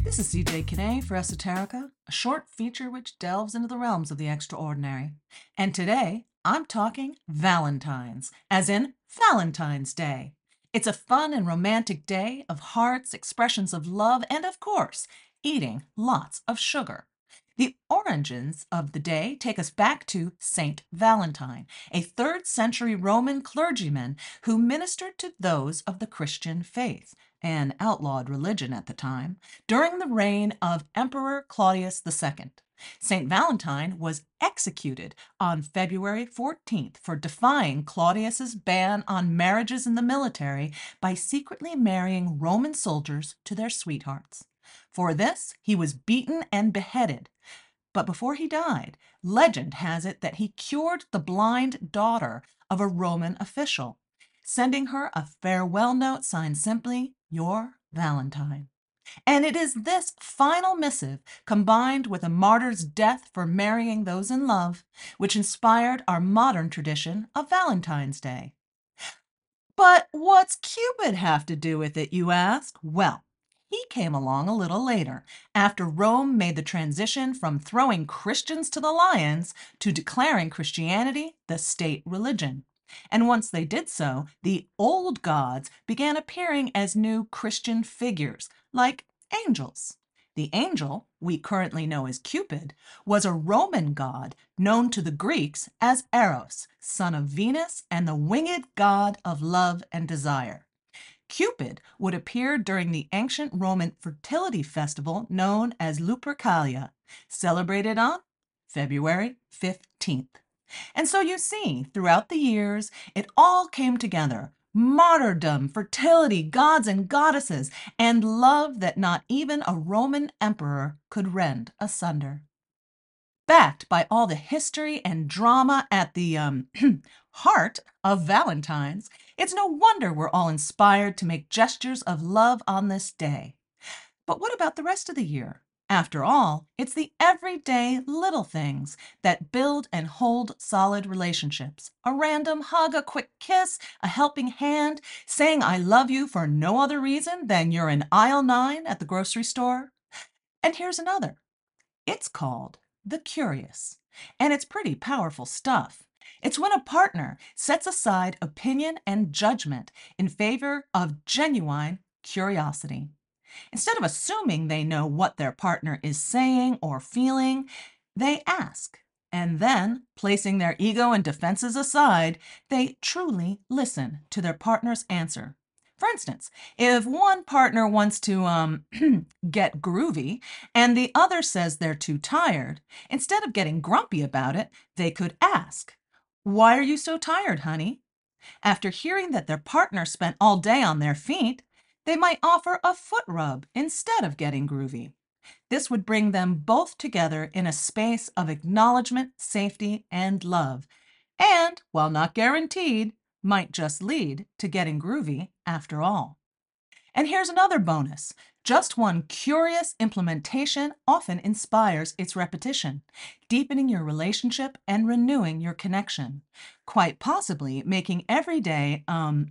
This is CJ Kinney for Esoterica, a short feature which delves into the realms of the extraordinary. And today, I'm talking Valentine's, as in Valentine's Day. It's a fun and romantic day of hearts, expressions of love, and of course, eating lots of sugar. The origins of the day take us back to Saint Valentine, a 3rd century Roman clergyman who ministered to those of the Christian faith, an outlawed religion at the time, during the reign of Emperor Claudius II. St. Valentine was executed on February 14th for defying Claudius's ban on marriages in the military by secretly marrying Roman soldiers to their sweethearts. For this, he was beaten and beheaded. But before he died, legend has it that he cured the blind daughter of a Roman official, sending her a farewell note signed simply, "Your Valentine." And it is this final missive, combined with a martyr's death for marrying those in love, which inspired our modern tradition of Valentine's Day. But what's Cupid have to do with it, you ask? Well, he came along a little later, after Rome made the transition from throwing Christians to the lions to declaring Christianity the state religion. And once they did so, the old gods began appearing as new Christian figures, like angels. The angel, we currently know as Cupid, was a Roman god known to the Greeks as Eros, son of Venus and the winged god of love and desire. Cupid would appear during the ancient Roman fertility festival known as Lupercalia, celebrated on February 15th. And so you see, throughout the years, it all came together: martyrdom, fertility, gods and goddesses, and love that not even a Roman emperor could rend asunder. Backed by all the history and drama at the heart of Valentine's, it's no wonder we're all inspired to make gestures of love on this day. But what about the rest of the year? After all, it's the everyday little things that build and hold solid relationships. A random hug, a quick kiss, a helping hand, saying I love you for no other reason than you're in aisle 9 at the grocery store. And here's another. It's called the curious, and it's pretty powerful stuff. It's when a partner sets aside opinion and judgment in favor of genuine curiosity. Instead of assuming they know what their partner is saying or feeling, they ask. And then, placing their ego and defenses aside, they truly listen to their partner's answer. For instance, if one partner wants to get groovy and the other says they're too tired, instead of getting grumpy about it, they could ask, "Why are you so tired, honey?" After hearing that their partner spent all day on their feet, they might offer a foot rub instead of getting groovy. This would bring them both together in a space of acknowledgement, safety, and love, and, while not guaranteed, might just lead to getting groovy after all. And here's another bonus. Just one curious implementation often inspires its repetition, deepening your relationship and renewing your connection, quite possibly making every day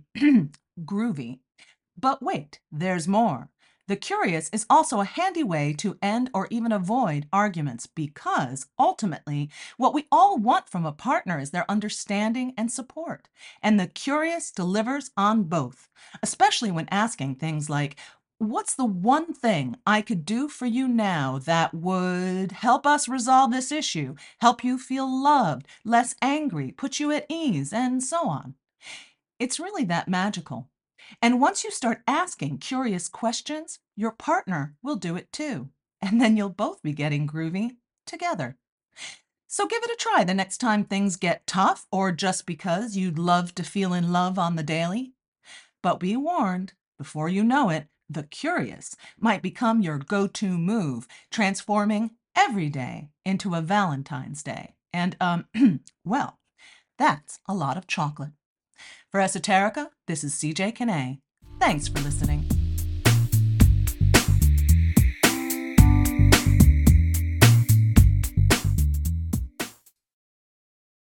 groovy. But wait, there's more. The curious is also a handy way to end or even avoid arguments because ultimately, what we all want from a partner is their understanding and support. And the curious delivers on both, especially when asking things like, "What's the one thing I could do for you now that would help us resolve this issue, help you feel loved, less angry, put you at ease," and so on. It's really that magical. And once you start asking curious questions, your partner will do it too. And then you'll both be getting groovy together. So give it a try the next time things get tough or just because you'd love to feel in love on the daily. But be warned, before you know it, the curious might become your go-to move, transforming every day into a Valentine's Day. And, well, that's a lot of chocolate. For Esoterica, this is CJ Kinney. Thanks for listening.